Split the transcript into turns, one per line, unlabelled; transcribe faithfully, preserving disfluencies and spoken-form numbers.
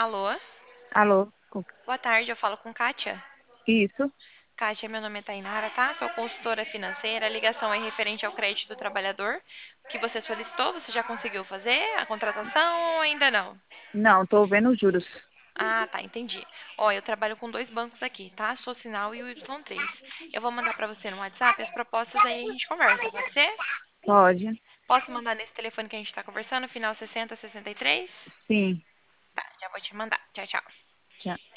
Alô?
Alô? com-
Boa tarde, eu falo com Kátia.
Isso?
Kátia, meu nome é Tainara, tá? Sou consultora financeira. A ligação é referente ao crédito do trabalhador que você solicitou. Você já conseguiu fazer a contratação ou ainda não?
Não, tô vendo os juros.
Ah, tá, entendi. Ó, eu trabalho com dois bancos aqui, tá? Sou Sinal e o Y três. Eu vou mandar pra você no WhatsApp as propostas aí a gente conversa, pode ser?
Pode?
Posso mandar nesse telefone que a gente tá conversando, final sessenta, sessenta e três?
Sim.
Tá, já vou te mandar. Tchau, tchau.
Já.